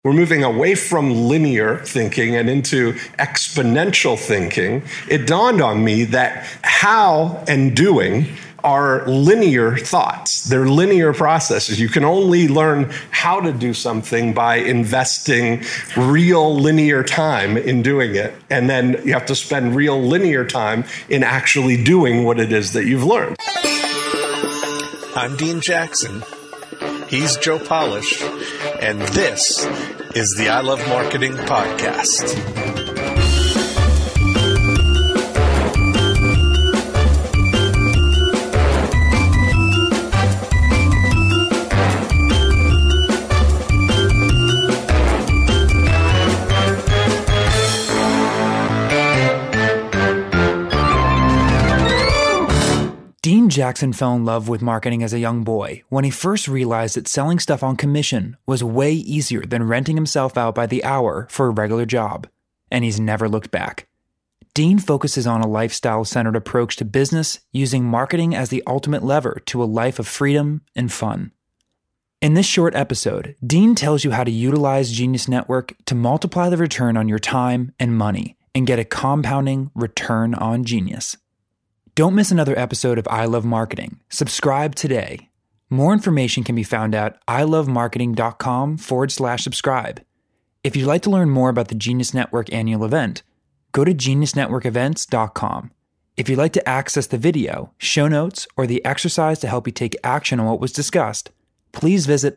we're moving away from linear thinking and into exponential thinking, it dawned on me that how and doing are linear thoughts. They're linear processes. You can only learn how to do something by investing real linear time in doing it. And then you have to spend real linear time in actually doing what it is that you've learned. I'm Dean Jackson. He's Joe Polish. And this is the I Love Marketing Podcast. Dean Jackson fell in love with marketing as a young boy when he first realized that selling stuff on commission was way easier than renting himself out by the hour for a regular job, and he's never looked back. Dean focuses on a lifestyle-centered approach to business, using marketing as the ultimate lever to a life of freedom and fun. In this short episode, Dean tells you how to utilize Genius Network to multiply the return on your time and money and get a compounding return on genius. Don't miss another episode of I Love Marketing. Subscribe today. More information can be found at ilovemarketing.com/subscribe. If you'd like to learn more about the Genius Network annual event, go to geniusnetworkevents.com. If you'd like to access the video, show notes, or the exercise to help you take action on what was discussed, please visit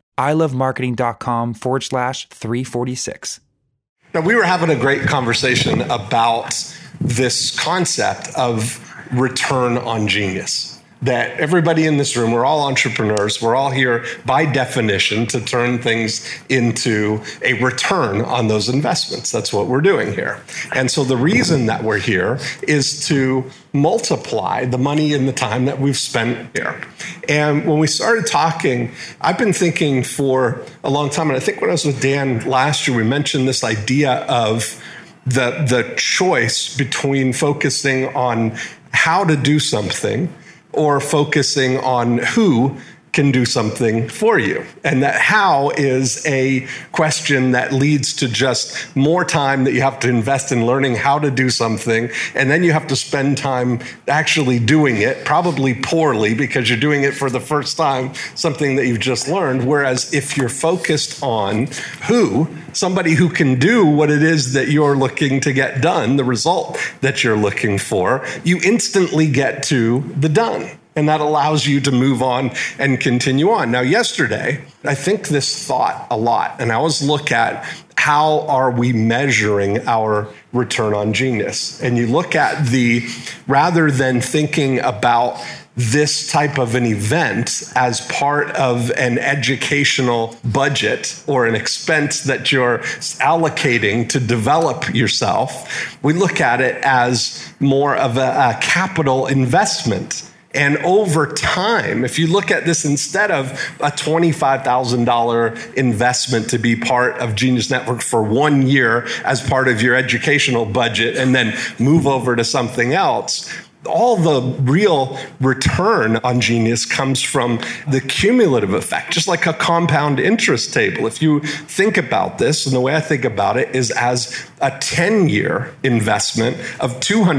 ilovemarketing.com/346. Now, we were having a great conversation about this concept of return on genius. That everybody in this room, we're all entrepreneurs. We're all here by definition to turn things into a return on those investments. That's what we're doing here. And so the reason that we're here is to multiply the money and the time that we've spent here. And when we started talking, I've been thinking for a long time, and I think when I was with Dan last year, we mentioned this idea of the choice between focusing on how to do something or focusing on who can do something for you. And that how is a question that leads to just more time that you have to invest in learning how to do something. And then you have to spend time actually doing it, probably poorly because you're doing it for the first time, something that you've just learned. Whereas if you're focused on who, somebody who can do what it is that you're looking to get done, the result that you're looking for, you instantly get to the done. And that allows you to move on and continue on. Now, yesterday, I think this thought a lot, and I always look at how are we measuring our return on genius? And you look at rather than thinking about this type of an event as part of an educational budget or an expense that you're allocating to develop yourself, we look at it as more of a capital investment. And over time, if you look at this instead of a $25,000 investment to be part of Genius Network for 1 year as part of your educational budget and then move over to something else, all the real return on Genius comes from the cumulative effect, just like a compound interest table. If you think about this, and the way I think about it is as a 10-year investment of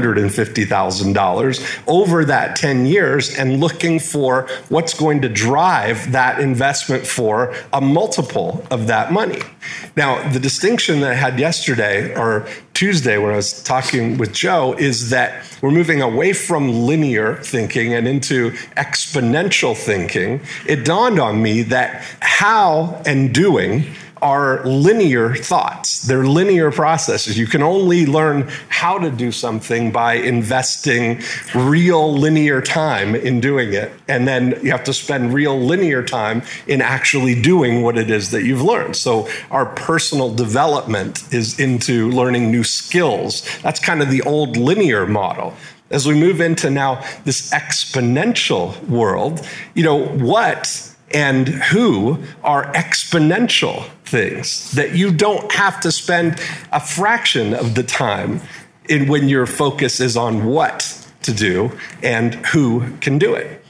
$250,000 over that 10 years and looking for what's going to drive that investment for a multiple of that money. Now, the distinction that I had yesterday or Tuesday when I was talking with Joe is that we're moving away from linear thinking and into exponential thinking. It dawned on me that how and doing are linear thoughts. They're linear processes. You can only learn how to do something by investing real linear time in doing it. And then you have to spend real linear time in actually doing what it is that you've learned. So our personal development is into learning new skills. That's kind of the old linear model. As we move into now this exponential world, what and who are exponential things that you don't have to spend a fraction of the time in when your focus is on what to do and who can do it.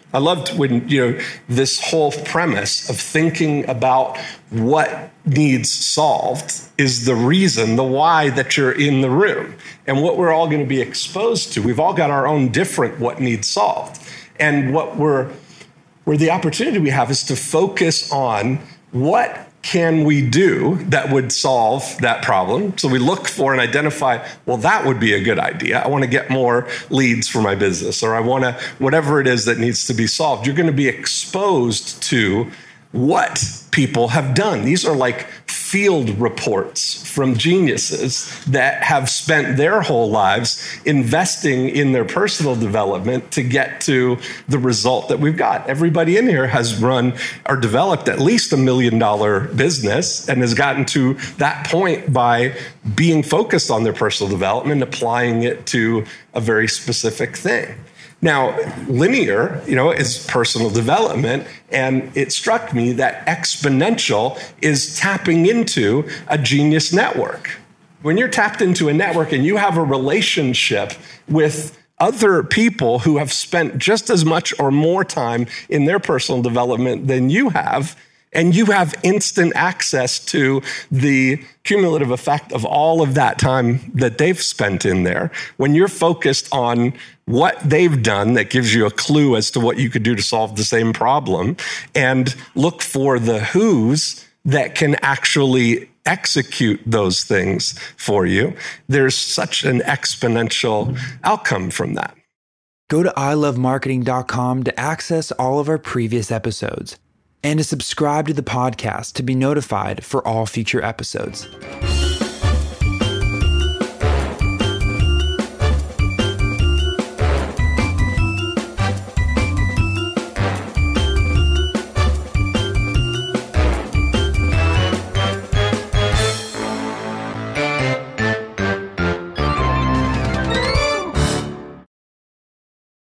I loved when, this whole premise of thinking about what needs solved is the reason, the why that you're in the room and what we're all going to be exposed to. We've all got our own different what needs solved. And where the opportunity we have is to focus on what can we do that would solve that problem? So we look for and identify, well, that would be a good idea. I want to get more leads for my business, or I want to, whatever it is that needs to be solved. You're going to be exposed to what people have done. These are like field reports from geniuses that have spent their whole lives investing in their personal development to get to the result that we've got. Everybody in here has run or developed at least $1 million business and has gotten to that point by being focused on their personal development, applying it to a very specific thing. Now, linear, is personal development, and it struck me that exponential is tapping into a genius network. When you're tapped into a network and you have a relationship with other people who have spent just as much or more time in their personal development than you have, and you have instant access to the cumulative effect of all of that time that they've spent in there. When you're focused on what they've done, that gives you a clue as to what you could do to solve the same problem, and look for the who's that can actually execute those things for you, there's such an exponential outcome from that. Go to ilovemarketing.com to access all of our previous episodes and to subscribe to the podcast to be notified for all future episodes.